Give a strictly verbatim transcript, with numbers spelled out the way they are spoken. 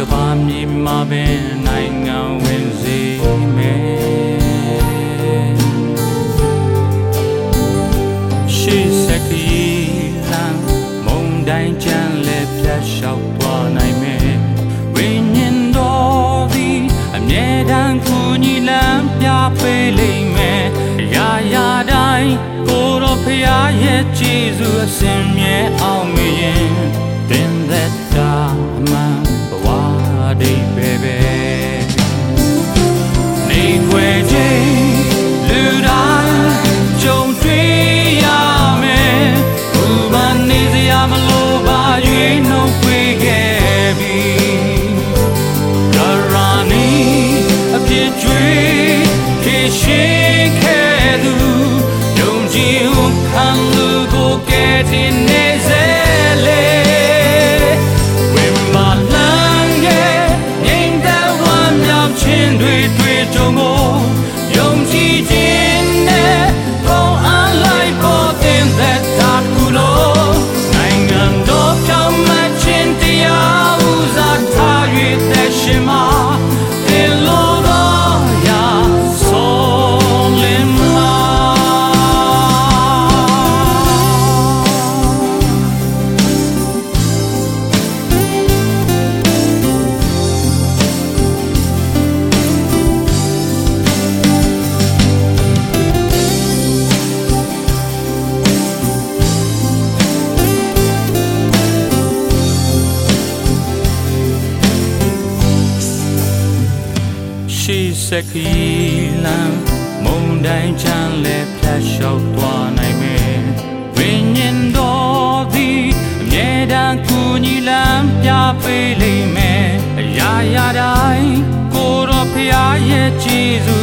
ဘာမြေမှာပင်နိုင်ငံဝင်စေမယ်ရှေ့စက်ကလေးလမ်းမုန်တိုင်းချမ်းလက်ဖြတ်လျှောက်သွားနိုင်မယ်ဝိညာဉ်တော်သည်အမြဲတမ်းကူညီလမ်းပြပေးလိမ့်မယ်ရာရာတိုင်းကိုယ်တော်ဖရာရဲ့ကျေးဇူးအစဉ်မြဲအောင်မြင်သင်သက်တာအမှန်ဘဝဒီပဲပဲနေခွေချင်းလူတိုင်းကြုံတွေ့ရမယ်ဘူမနေစရာမလိုပါ၍နှုတ်ခွေခဲ့ပြီကရာနီအပြစ်ကြွေးခေရှိခဲ့သူယုံကြည်ဟုခံလူကိုကဲ့တင်နေစေလေတွေတွေ့ကြုံကိုယုံကြည်ခြင်းနဲ့ပေါင်းအားလိုက်ပေါ်တင်သက်တာကူလို့နိုင်ငံတော်ပြောင်းမှခြင်းတရားဥစားထား၍သက်ရှင်မှာတင်လို့တော့ရာဆုံးလင်းမှာရှေ့စက်ကလေးလမ်းမုန်တိုင်းချမ်းလက်ဖြတ်လျှောက်သွားနိုင်မယ်ဝိညာဉ်တော်သည်အမြဲတမ်းကူညီလမ်းပြပေးလိမ့်မယ်အရာရာတိုင်းကိုယ်တော်ဖရာရဲ့ကျေးဇူ